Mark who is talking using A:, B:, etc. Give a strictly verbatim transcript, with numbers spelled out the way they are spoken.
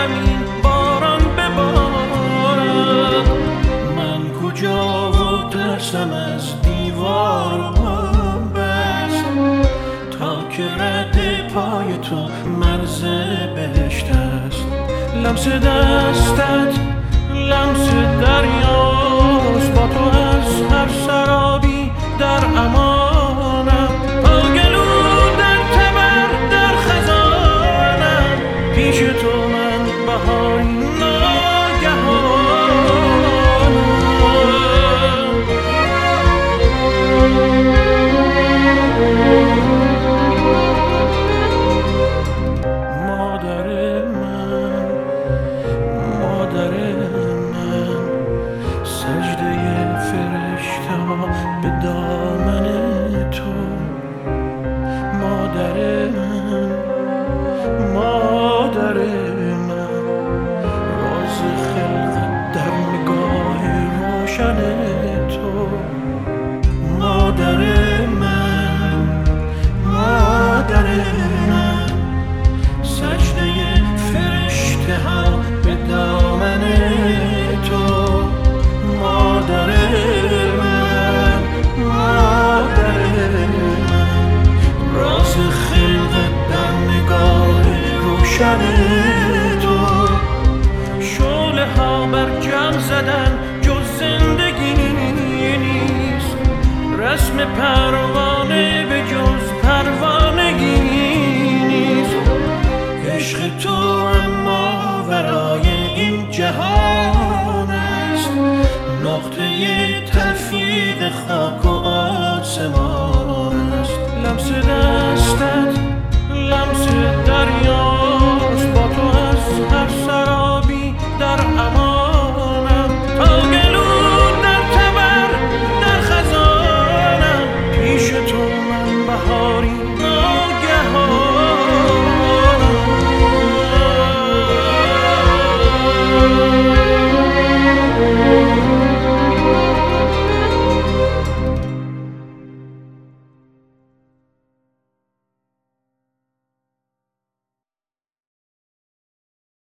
A: همین باران ببارد. من کجا و ترسم از دیوار بست، تا که رد پای تو مرز بهشت است. لمس دستت لمس دریاست، با تو از هر سرابی در امانم. آگلو در تبر در خزانم، پیش تو من بهاری ناگهانم. مادر من، مادر من، سجده فرشته ها به دامن تو. مادر من، مادر من، راز خلقت در نگاه روشن تو. مادر من، مادر من، سجده فرشته ها به دامن تو. مادر من، مادر من، راز خلقت در نگاه روشن تو. شعله ها بر جمع زدن جز زندگی نیست، رسم پروانه به جز پروانگی نیست. عشق تو اما ورای این جهان است، نقطه تلفیق خاک